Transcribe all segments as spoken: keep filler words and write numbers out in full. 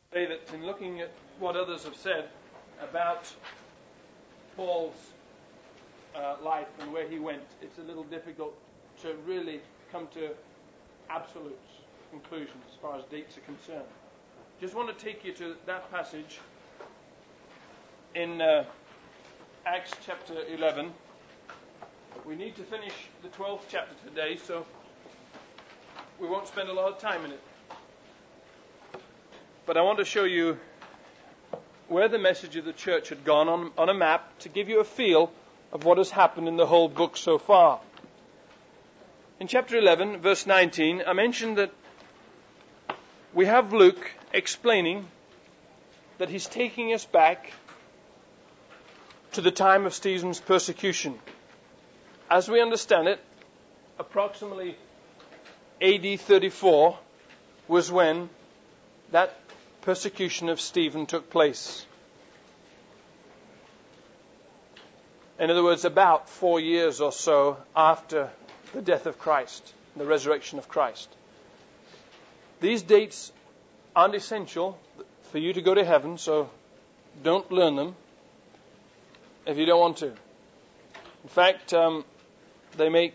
say that in looking at what others have said about Paul's uh, life and where he went, it's a little difficult to really come to absolute conclusions as far as dates are concerned. Just want to take you to that passage in uh, Acts chapter eleven. We need to finish the twelfth chapter today, so we won't spend a lot of time in it. But I want to show you where the message of the church had gone on, on a map to give you a feel of what has happened in the whole book so far. In chapter eleven, verse nineteen, I mentioned that we have Luke explaining that he's taking us back to the time of Stephen's persecution. As we understand it, approximately A D thirty-four was when that persecution of Stephen took place. In other words, about four years or so after the death of Christ, the resurrection of Christ. These dates aren't essential for you to go to heaven, so don't learn them if you don't want to. In fact, um, they make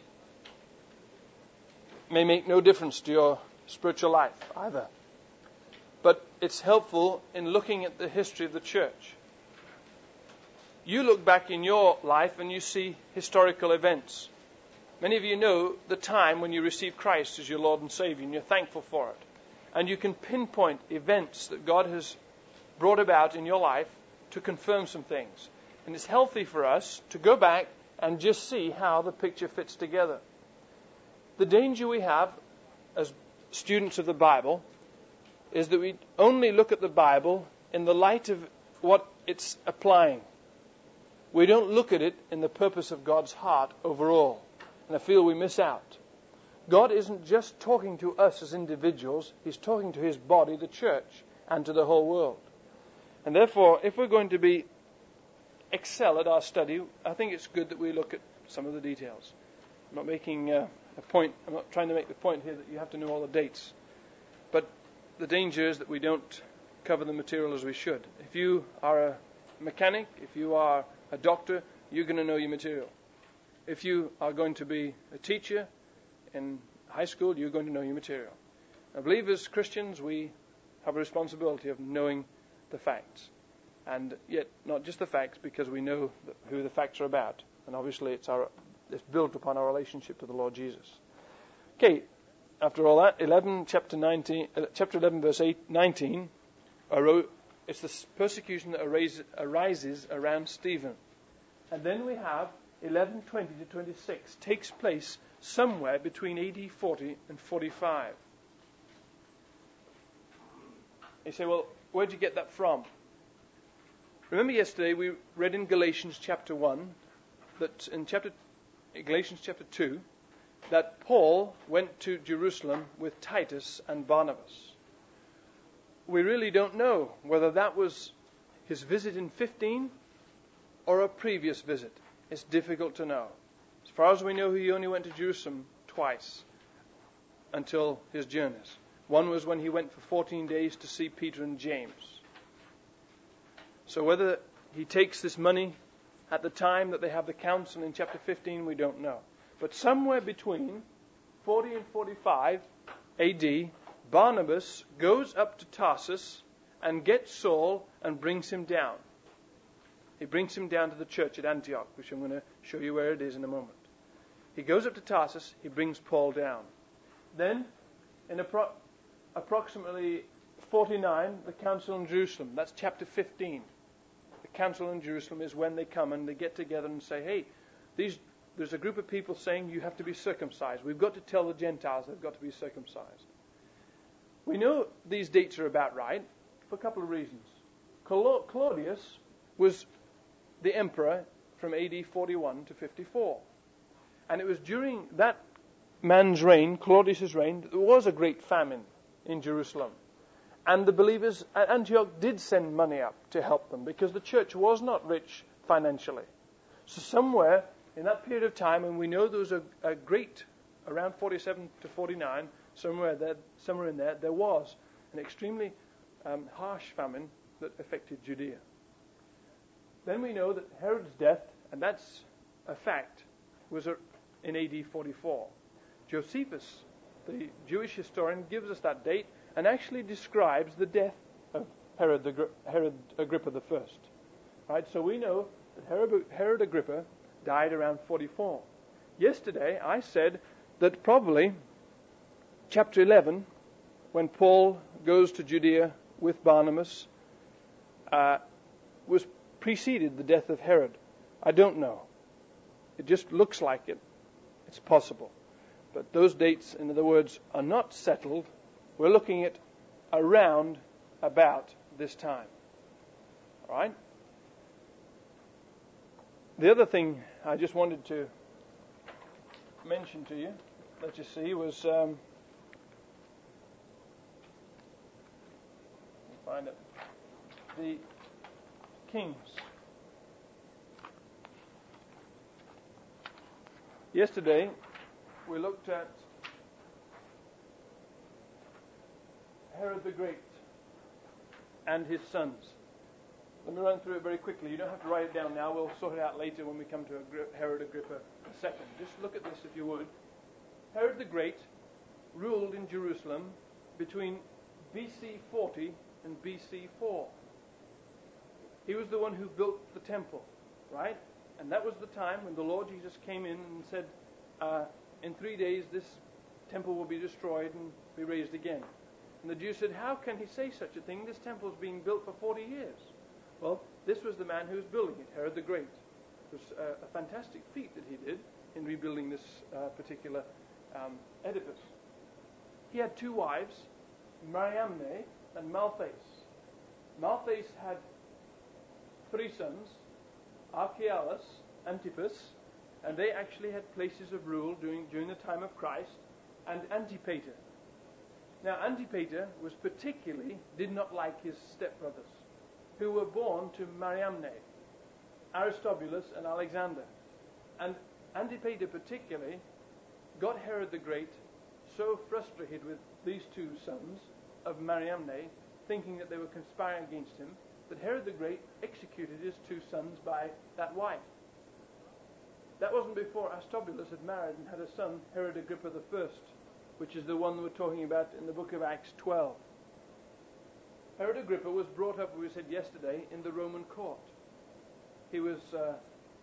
may make no difference to your spiritual life either. But it's helpful in looking at the history of the church. You look back in your life and you see historical events. Many of you know the time when you received Christ as your Lord and Savior, and you're thankful for it. And you can pinpoint events that God has brought about in your life to confirm some things. And it's healthy for us to go back and just see how the picture fits together. The danger we have as students of the Bible is that we only look at the Bible in the light of what it's applying. We don't look at it in the purpose of God's heart overall. And I feel we miss out. God isn't just talking to us as individuals. He's talking to His body, the church, and to the whole world. And therefore, if we're going to be excel at our study, I think it's good that we look at some of the details. I'm not making uh, a point. I'm not trying to make the point here that you have to know all the dates. But the danger is that we don't cover the material as we should. If you are a mechanic, if you are a doctor, you're going to know your material. If you are going to be a teacher in high school, you're going to know your material. I believe as Christians we have a responsibility of knowing the facts. And yet not just the facts, because we know who the facts are about. And obviously it's our it's built upon our relationship to the Lord Jesus. Okay, after all that, eleven chapter nineteen, uh, chapter eleven verse eight, nineteen, it's the persecution that arises, arises around Stephen. And then we have eleven twenty to twenty-six takes place somewhere between A D forty and forty-five. You say, well, where'd you get that from? Remember yesterday we read in Galatians chapter one, that in chapter Galatians chapter two, that Paul went to Jerusalem with Titus and Barnabas. We really don't know whether that was his visit in fifteen or a previous visit. It's difficult to know. As far as we know, he only went to Jerusalem twice until his journeys. One was when he went for fourteen days to see Peter and James. So whether he takes this money at the time that they have the council in chapter fifteen, we don't know. But somewhere between forty and forty-five A D, Barnabas goes up to Tarsus and gets Saul and brings him down. He brings him down to the church at Antioch, which I'm going to show you where it is in a moment. He goes up to Tarsus, he brings Paul down. Then, in appro- approximately forty-nine, the council in Jerusalem. That's chapter fifteen. The council in Jerusalem is when they come and they get together and say, hey, these, there's a group of people saying you have to be circumcised. We've got to tell the Gentiles they've got to be circumcised. We know these dates are about right for a couple of reasons. Claudius was the emperor from A D forty-one to fifty-four. And it was during that man's reign, Claudius' reign, that there was a great famine in Jerusalem. And the believers at Antioch did send money up to help them because the church was not rich financially. So somewhere in that period of time, and we know there was a, a great, around forty-seven to forty-nine, somewhere there, somewhere in there, there was an extremely um, harsh famine that affected Judea. Then we know that Herod's death, and that's a fact, was in A D forty-four. Josephus, the Jewish historian, gives us that date and actually describes the death of Herod, the, Herod Agrippa the First. Right, so we know that Herod, Herod Agrippa died around forty-four. Yesterday I said that probably chapter eleven, when Paul goes to Judea with Barnabas, uh, was preceded the death of Herod. I don't know. It just looks like it. It's possible. But those dates, in other words, are not settled. We're looking at around about this time. All right? The other thing I just wanted to mention to you, let you see, was um, find it. The kings. Yesterday we looked at Herod the Great and his sons. Let me run through it very quickly. You don't have to write it down now. We'll sort it out later when we come to Herod Agrippa the Second. Just look at this if you would. Herod the Great ruled in Jerusalem between B C forty and B C four. He was the one who built the temple, right? And that was the time when the Lord Jesus came in and said, uh, in three days this temple will be destroyed and be raised again. And the Jews said, how can he say such a thing? This temple is being built for forty years. Well, this was the man who was building it, Herod the Great. It was a, a fantastic feat that he did in rebuilding this uh, particular um, edifice. He had two wives, Mariamne and Malthus. Malthus had three sons, Archelaus, Antipas, and they actually had places of rule during, during the time of Christ, and Antipater. Now Antipater was particularly, did not like his stepbrothers, who were born to Mariamne, Aristobulus and Alexander. And Antipater particularly got Herod the Great so frustrated with these two sons of Mariamne, thinking that they were conspiring against him, that Herod the Great executed his two sons by that wife. That wasn't before Aristobulus had married and had a son, Herod Agrippa the First, which is the one we're talking about in the book of Acts twelve. Herod Agrippa was brought up, we said yesterday, in the Roman court. He was, uh,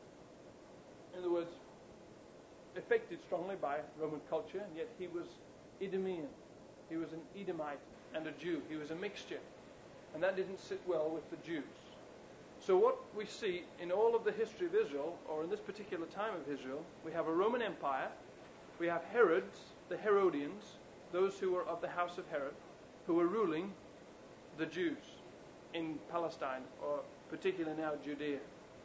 in other words, affected strongly by Roman culture, and yet he was Idumean. He was an Edomite and a Jew. He was a mixture. And that didn't sit well with the Jews. So what we see in all of the history of Israel, or in this particular time of Israel, we have a Roman Empire, we have Herods, the Herodians, those who were of the house of Herod, who were ruling the Jews in Palestine, or particularly now Judea.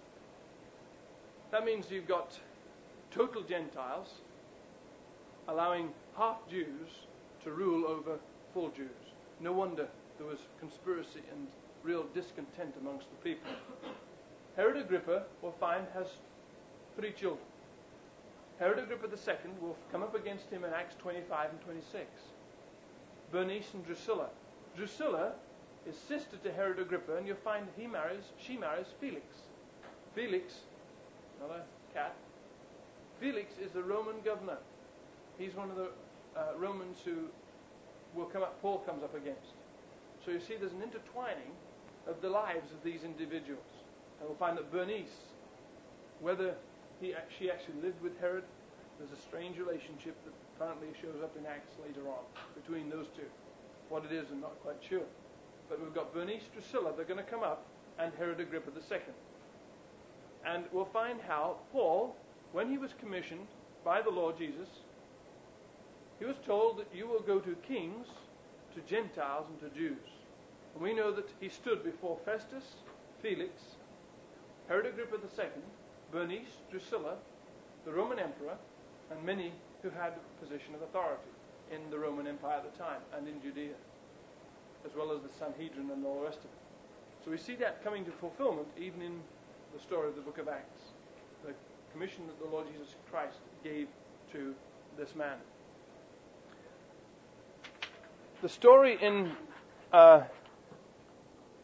That means you've got total Gentiles allowing half Jews to rule over full Jews. No wonder there was conspiracy and real discontent amongst the people. Herod Agrippa, we'll find, has three children. Herod Agrippa the Second will come up against him in Acts twenty-five and twenty-six. Bernice and Drusilla. Drusilla is sister to Herod Agrippa, and you'll find he marries, she marries Felix. Felix, not a cat. Felix is a Roman governor. He's one of the uh, Romans who will come up, Paul comes up against. So you see there's an intertwining of the lives of these individuals. And we'll find that Bernice, whether he, she actually lived with Herod, there's a strange relationship that apparently shows up in Acts later on between those two. What it is, I'm not quite sure. But we've got Bernice, Drusilla, they're going to come up, and Herod Agrippa the Second. And we'll find how Paul, when he was commissioned by the Lord Jesus, he was told that you will go to kings, to Gentiles, and to Jews. And we know that he stood before Festus, Felix, Herod Agrippa the Second, Bernice, Drusilla, the Roman emperor, and many who had a position of authority in the Roman Empire at the time and in Judea, as well as the Sanhedrin and all the rest of it. So we see that coming to fulfillment even in the story of the book of Acts, the commission that the Lord Jesus Christ gave to this man. The story in uh,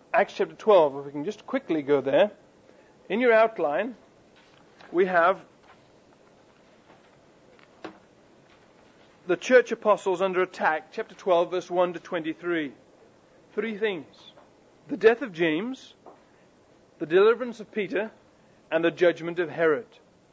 Acts chapter twelve, if we can just quickly go there. In your outline, we have the church apostles under attack, chapter twelve, verse one to twenty-three. Three things. The death of James, the deliverance of Peter, and the judgment of Herod.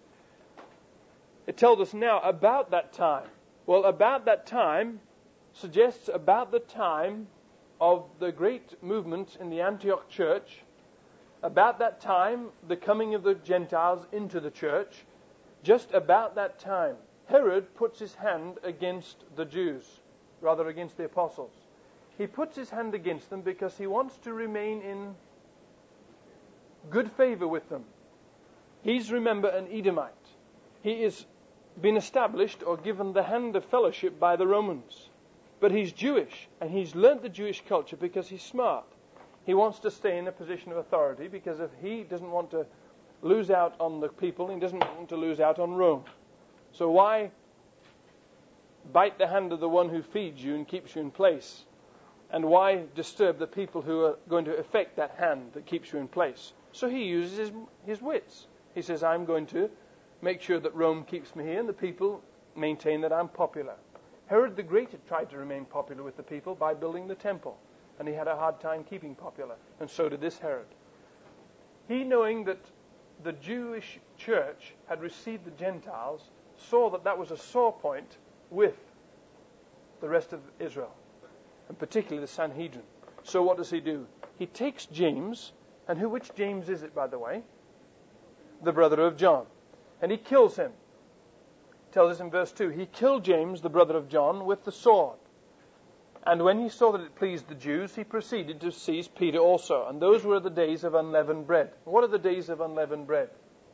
It tells us now about that time. Well, about that time suggests about the time of the great movement in the Antioch church. About that time, the coming of the Gentiles into the church. Just about that time, Herod puts his hand against the Jews, rather against the apostles. He puts his hand against them because he wants to remain in good favor with them. He's, remember, an Edomite. He is been established or given the hand of fellowship by the Romans. But he's Jewish, and he's learnt the Jewish culture because he's smart. He wants to stay in a position of authority because if he doesn't want to lose out on the people, he doesn't want to lose out on Rome. So why bite the hand of the one who feeds you and keeps you in place? And why disturb the people who are going to affect that hand that keeps you in place? So he uses his, his wits. He says, I'm going to make sure that Rome keeps me here and the people maintain that I'm popular. Herod the Great had tried to remain popular with the people by building the temple, and he had a hard time keeping popular, and so did this Herod. He, knowing that the Jewish church had received the Gentiles, saw that that was a sore point with the rest of Israel, and particularly the Sanhedrin. So what does he do? He takes James, and who? Which James is it, by the way? The brother of John. And he kills him. It tells us in verse two, he killed James, the brother of John, with the sword. And when he saw that it pleased the Jews, he proceeded to seize Peter also. And those were the days of unleavened bread. What are the days of unleavened bread?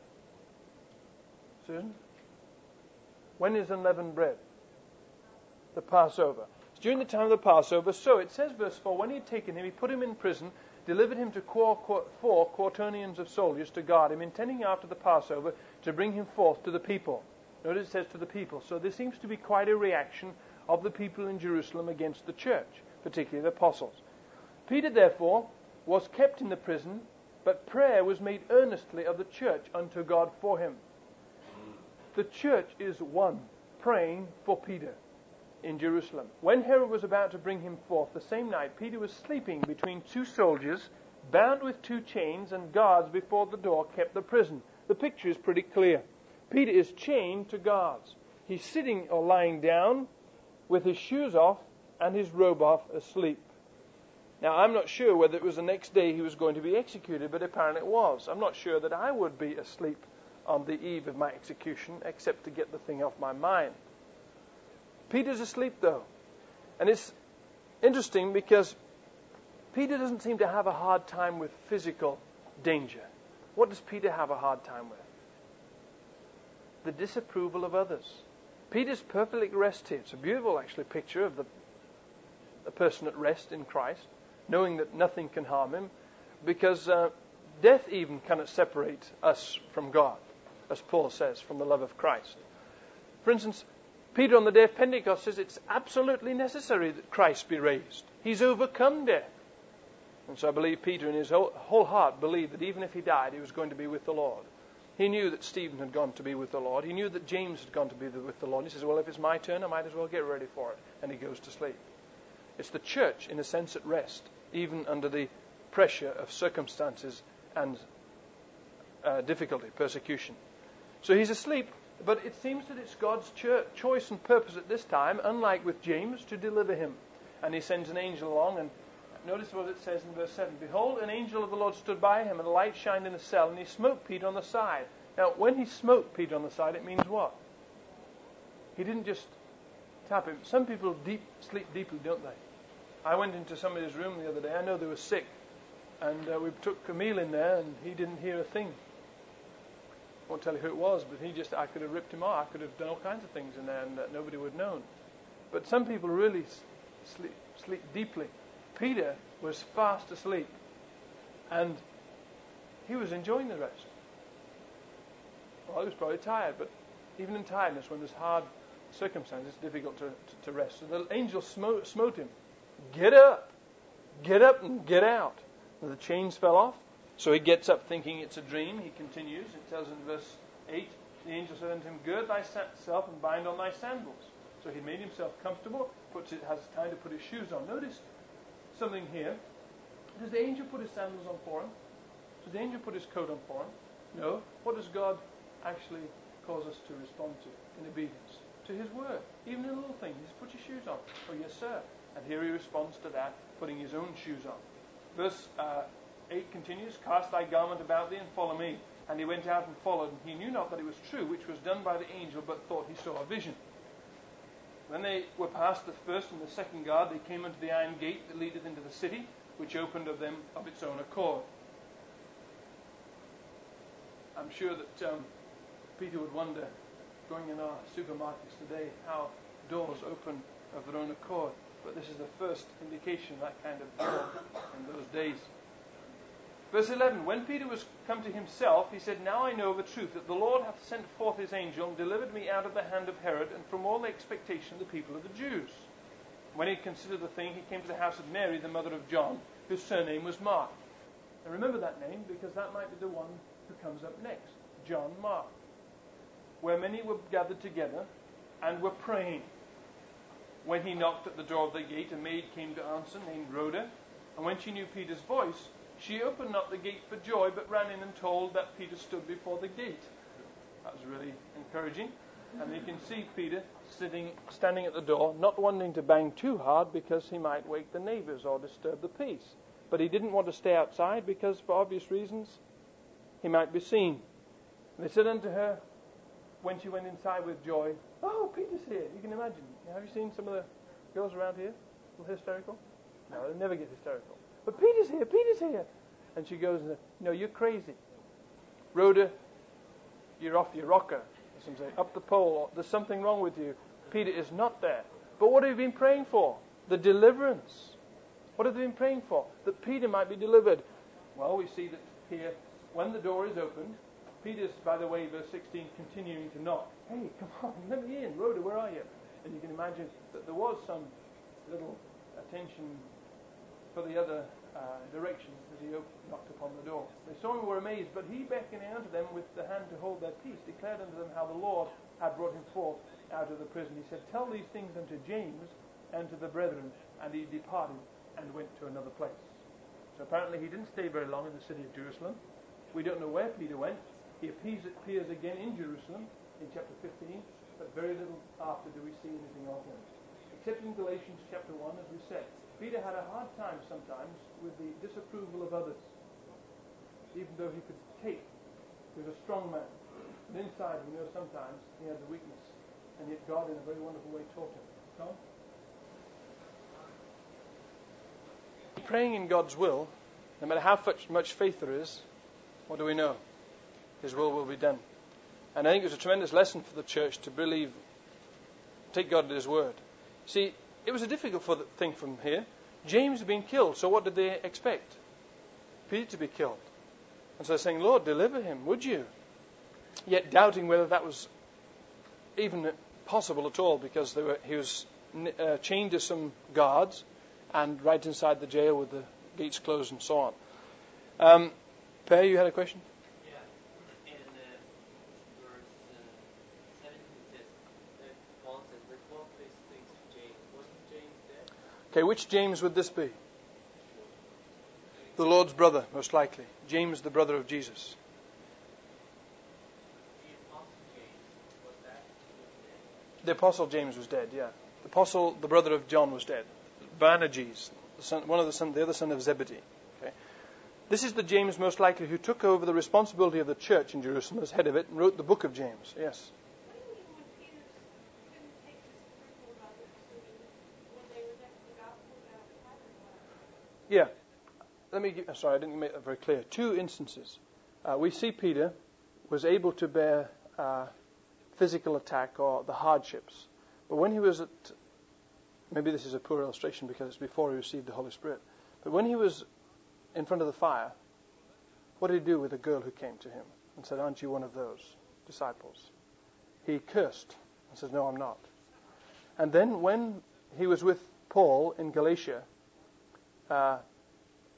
Susan? When is unleavened bread? The Passover. It's during the time of the Passover. So it says, verse four, when he had taken him, he put him in prison, delivered him to four quaternions of soldiers to guard him, intending after the Passover to bring him forth to the people. Notice it says to the people. So there seems to be quite a reaction of the people in Jerusalem against the church, particularly the apostles. Peter, therefore, was kept in the prison, but prayer was made earnestly of the church unto God for him. The church is one, praying for Peter in Jerusalem. When Herod was about to bring him forth the same night, Peter was sleeping between two soldiers, bound with two chains, and guards before the door kept the prison. The picture is pretty clear. Peter is chained to guards. He's sitting or lying down with his shoes off and his robe off, asleep. Now, I'm not sure whether it was the next day he was going to be executed, but apparently it was. I'm not sure that I would be asleep on the eve of my execution, except to get the thing off my mind. Peter's asleep, though. And it's interesting because Peter doesn't seem to have a hard time with physical danger. What does Peter have a hard time with? The disapproval of others. Peter's perfectly at rest here. It's a beautiful, actually, picture of the, the person at rest in Christ, knowing that nothing can harm him, because uh, death even cannot separate us from God, as Paul says, from the love of Christ. For instance, Peter on the day of Pentecost says it's absolutely necessary that Christ be raised. He's overcome death. And so I believe Peter in his whole, whole heart believed that even if he died, he was going to be with the Lord. He knew that Stephen had gone to be with the Lord. He knew that James had gone to be with the Lord. He says, well, if it's my turn, I might as well get ready for it. And he goes to sleep. It's the church, in a sense, at rest, even under the pressure of circumstances and uh, difficulty, persecution. So he's asleep, but it seems that it's God's cho- choice and purpose at this time, unlike with James, to deliver him. And he sends an angel along, and notice what it says in verse seven. Behold, an angel of the Lord stood by him, and a light shined in the cell, and he smote Peter on the side. Now, when he smote Peter on the side, it means what? He didn't just tap him. Some people deep, sleep deeply, don't they? I went into somebody's room the other day. I know they were sick, and uh, we took a meal in there, and he didn't hear a thing. I won't tell you who it was, but he just, I could have ripped him off. I could have done all kinds of things in there, and uh, nobody would have known. But some people really sleep, sleep deeply. Peter was fast asleep, and he was enjoying the rest. Well, he was probably tired, but even in tiredness, when there's hard circumstances, it's difficult to, to, to rest. So the angel smote, smote him. Get up! Get up and get out! The chains fell off. So he gets up thinking it's a dream. He continues. It tells in verse eight, the angel said unto him, gird thyself and bind on thy sandals. So he made himself comfortable, puts it, has time to put his shoes on. Notice something here. Does the angel put his sandals on for him? Does the angel put his coat on for him? No. What does God actually cause us to respond to in obedience? To his word. Even in a little thing. He says, put your shoes on. Oh, yes, sir. And here he responds to that, putting his own shoes on. Verse uh, eight continues, cast thy garment about thee and follow me. And he went out and followed, and he knew not that it was true, which was done by the angel, but thought he saw a vision. When they were past the first and the second guard, they came unto the iron gate that leadeth into the city, which opened of them of its own accord. I'm sure that um, Peter would wonder, going in our supermarkets today, how doors open of their own accord. But this is the first indication of that kind of door in those days. Verse eleven, when Peter was come to himself, he said, now I know of a truth, that the Lord hath sent forth his angel, and delivered me out of the hand of Herod, and from all the expectation of the people of the Jews. When he had considered the thing, he came to the house of Mary, the mother of John, whose surname was Mark. And remember that name, because that might be the one who comes up next. John Mark. Where many were gathered together, and were praying. When he knocked at the door of the gate, a maid came to answer, named Rhoda. And when she knew Peter's voice, she opened not the gate for joy, but ran in and told that Peter stood before the gate. That was really encouraging. And you can see Peter sitting, standing at the door, not wanting to bang too hard because he might wake the neighbors or disturb the peace. But he didn't want to stay outside because, for obvious reasons, he might be seen. And they said unto her, when she went inside with joy, oh, Peter's here. You can imagine. Have you seen some of the girls around here? A little hysterical? No, they never get hysterical. But Peter's here, Peter's here. And she goes, no, you're crazy. Rhoda, you're off your rocker. Some say, up the pole, there's something wrong with you. Peter is not there. But what have you been praying for? The deliverance. What have they been praying for? That Peter might be delivered. Well, we see that here, when the door is opened, Peter's, by the way, verse sixteen, continuing to knock. Hey, come on, let me in. Rhoda, where are you? And you can imagine that there was some little attention for the other uh, direction as he opened, knocked upon the door. They saw him and were amazed, but he, beckoning unto them with the hand to hold their peace, declared unto them how the Lord had brought him forth out of the prison. He said, tell these things unto James and to the brethren. And he departed and went to another place. So apparently he didn't stay very long in the city of Jerusalem. We don't know where Peter went. He appears, appears again in Jerusalem in chapter fifteen, but very little after do we see anything of him. Except in Galatians chapter one, as we said, Peter had a hard time sometimes with the disapproval of others, even though he could take. He was a strong man. But inside, we know sometimes he had the weakness, and yet God in a very wonderful way taught him. Tom? Praying in God's will, no matter how much, much faith there is, what do we know? His will will be done. And I think it was a tremendous lesson for the church to believe, take God at His word. See, it was a difficult thing from here. James had been killed, so what did they expect? Peter to be killed. And so they're saying, Lord, deliver him, would you? Yet doubting whether that was even possible at all, because they were, he was uh, chained to some guards and right inside the jail with the gates closed and so on. Um, Per, you had a question? Okay, which James would this be? The Lord's brother, most likely. James, the brother of Jesus. The Apostle James was dead, yeah. The Apostle, the brother of John, was dead. Boanerges, the son, one of the son, the other son of Zebedee. Okay. This is the James most likely who took over the responsibility of the church in Jerusalem as head of it and wrote the book of James. Yes. Yeah. Let me give, sorry, I didn't make that very clear. Two instances. Uh, we see Peter was able to bear uh, physical attack or the hardships. But when he was at, maybe this is a poor illustration because it's before he received the Holy Spirit. But when he was in front of the fire, what did he do with the girl who came to him and said, aren't you one of those disciples? He cursed and says, no, I'm not. And then when he was with Paul in Galatia, Uh,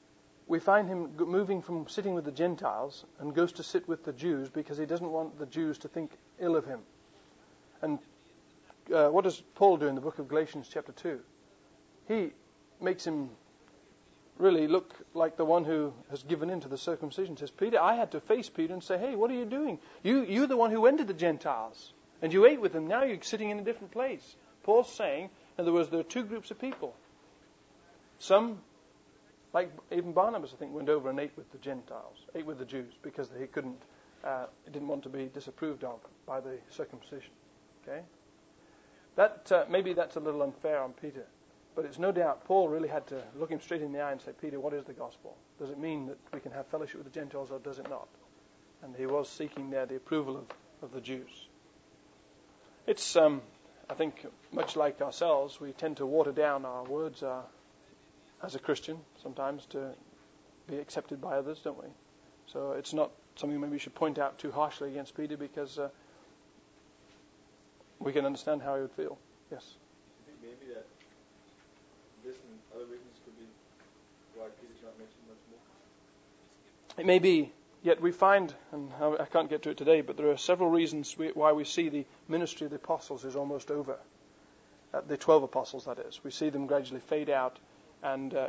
we find him g- moving from sitting with the Gentiles and goes to sit with the Jews because he doesn't want the Jews to think ill of him. And uh, what does Paul do in the book of Galatians chapter two? He makes him really look like the one who has given in to the circumcision. Says, Peter, I had to face Peter and say, hey, what are you doing? You, you're the one who went to the Gentiles and you ate with them. Now you're sitting in a different place. Paul's saying, in other words, there are two groups of people. Some, like even Barnabas, I think, went over and ate with the Gentiles, ate with the Jews, because he couldn't, uh, he didn't want to be disapproved of by the circumcision. Okay, that uh, maybe that's a little unfair on Peter, but it's no doubt Paul really had to look him straight in the eye and say, Peter, what is the gospel? Does it mean that we can have fellowship with the Gentiles, or does it not? And he was seeking there the approval of, of the Jews. It's, um, I think, much like ourselves, we tend to water down our words uh, as a Christian sometimes to be accepted by others, don't we? So it's not something maybe we should point out too harshly against Peter, because uh, we can understand how he would feel. Yes? I think maybe that this and other reasons could be why Peter's not mentioned much more. It may be, yet we find, and I can't get to it today, but there are several reasons we, why we see the ministry of the apostles is almost over. Uh, the twelve apostles, that is. We see them gradually fade out, and uh,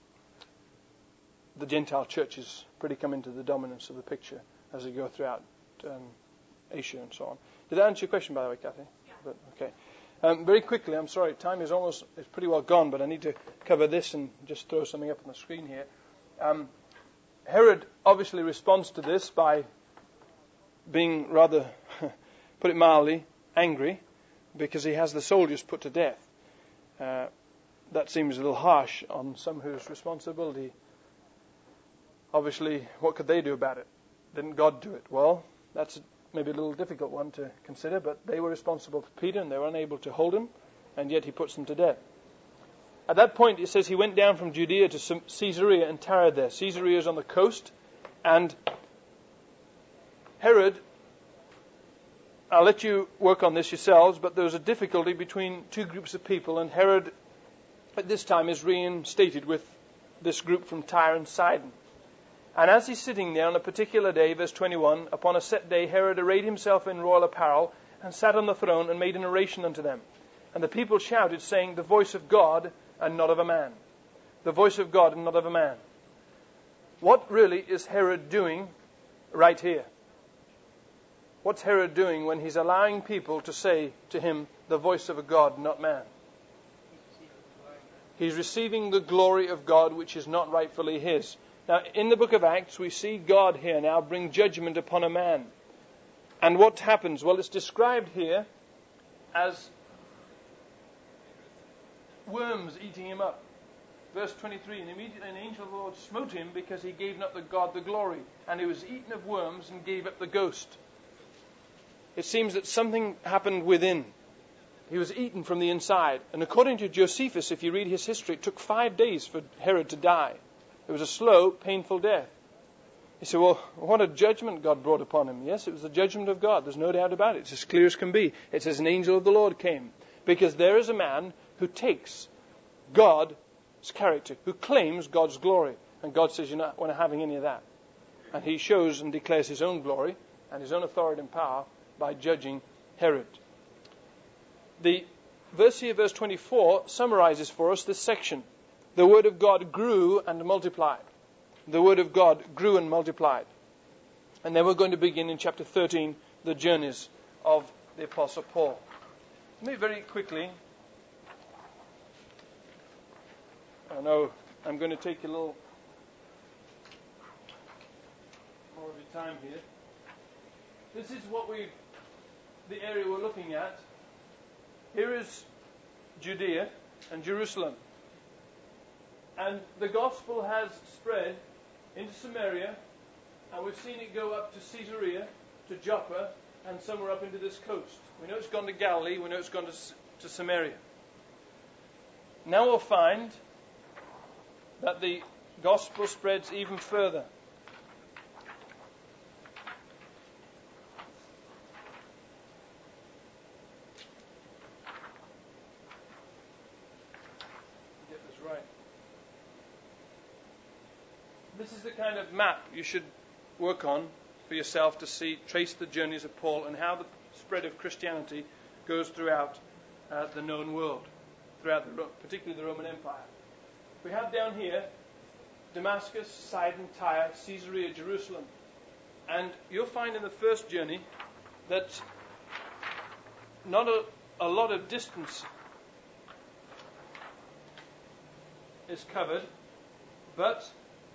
the Gentile churches pretty come into the dominance of the picture as they go throughout um, Asia and so on. Did that answer your question, by the way, Kathy? Yeah. But, okay. Um, very quickly, I'm sorry, time is almost, it's pretty well gone, but I need to cover this and just throw something up on the screen here. Um, Herod obviously responds to this by being rather, put it mildly, angry, because he has the soldiers put to death. Uh, that seems a little harsh on some whose responsibility. Obviously, what could they do about it? Didn't God do it? Well, that's maybe a little difficult one to consider, but they were responsible for Peter and they were unable to hold him, and yet he puts them to death. At that point, it says he went down from Judea to Caesarea and tarried there. Caesarea is on the coast, and Herod, I'll let you work on this yourselves, but there was a difficulty between two groups of people, and Herod at this time is reinstated with this group from Tyre and Sidon. And as he's sitting there on a particular day, verse twenty-one, upon a set day, Herod arrayed himself in royal apparel and sat on the throne and made an oration unto them. And the people shouted, saying, the voice of God and not of a man. The voice of God and not of a man. What really is Herod doing right here? What's Herod doing when he's allowing people to say to him, the voice of a God, not man? He's receiving the glory of God, which is not rightfully his. Now, in the book of Acts, we see God here now bring judgment upon a man. And what happens? Well, it's described here as worms eating him up. Verse twenty-three, and immediately an angel of the Lord smote him because he gave not the God the glory. And he was eaten of worms and gave up the ghost. It seems that something happened within. He was eaten from the inside. And according to Josephus, if you read his history, it took five days for Herod to die. It was a slow, painful death. You say, well, what a judgment God brought upon him. Yes, it was the judgment of God. There's no doubt about it. It's as clear as can be. It says an angel of the Lord came. Because there is a man who takes God's character, who claims God's glory. And God says, you're not having any of that. And he shows and declares his own glory and his own authority and power by judging Herod. The verse here, verse twenty-four, summarizes for us this section. The word of God grew and multiplied. The word of God grew and multiplied. And then we're going to begin in chapter thirteen, the journeys of the Apostle Paul. Let me very quickly, I know I'm going to take a little more of your time here. This is what we, the area we're looking at. Here is Judea and Jerusalem. And the gospel has spread into Samaria, and we've seen it go up to Caesarea, to Joppa, and somewhere up into this coast. We know it's gone to Galilee, we know it's gone to, to Samaria. Now we'll find that the gospel spreads even further. Get this right. is the kind of map you should work on for yourself to see, trace the journeys of Paul and how the spread of Christianity goes throughout uh, the known world, throughout the, particularly the Roman Empire. We have down here Damascus, Sidon, Tyre, Caesarea, Jerusalem. And you'll find in the first journey that not a, a lot of distance is covered, but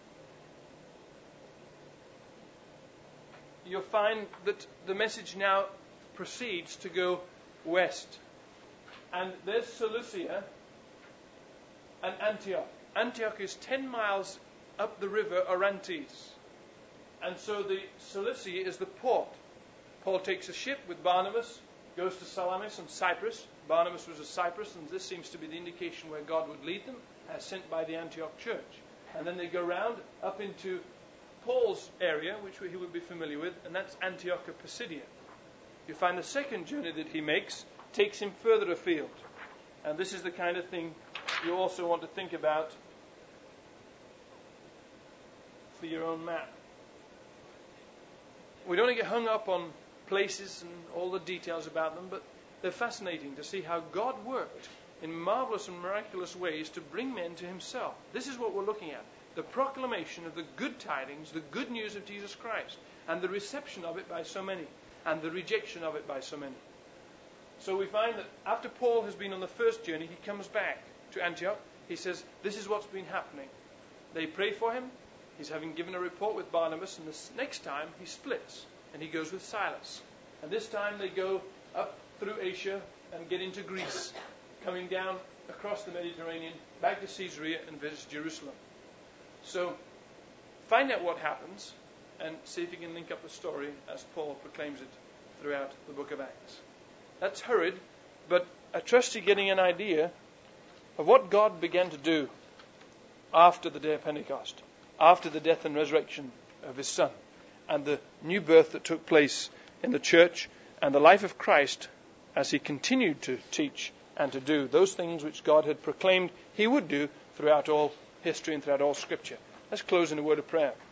you'll find that the message now proceeds to go west. And there's Seleucia and Antioch. Antioch is ten miles up the river Orontes. And so the Seleucia is the port. Paul takes a ship with Barnabas, goes to Salamis and Cyprus. Barnabas was a Cyprus, and this seems to be the indication where God would lead them, as sent by the Antioch church. And then they go round up into Paul's area, which he would be familiar with, and that's Antioch of Pisidia. You find the second journey that he makes takes him further afield. And this is the kind of thing you also want to think about for your own map. We don't get hung up on places and all the details about them, but they're fascinating to see how God worked in marvelous and miraculous ways to bring men to himself. This is what we're looking at. The proclamation of the good tidings, the good news of Jesus Christ, and the reception of it by so many, and the rejection of it by so many. So we find that after Paul has been on the first journey, he comes back to Antioch. He says, this is what's been happening. They pray for him. He's having given a report with Barnabas, and this next time he splits, and he goes with Silas. And this time they go up through Asia and get into Greece, coming down across the Mediterranean, back to Caesarea, and visit Jerusalem. So find out what happens, and see if you can link up the story as Paul proclaims it throughout the book of Acts. That's hurried, but I trust you're getting an idea of what God began to do after the day of Pentecost, after the death and resurrection of his Son, and the new birth that took place in the church, and the life of Christ as he continued to teach and to do those things which God had proclaimed he would do throughout all history and throughout all Scripture. Let's close in a word of prayer.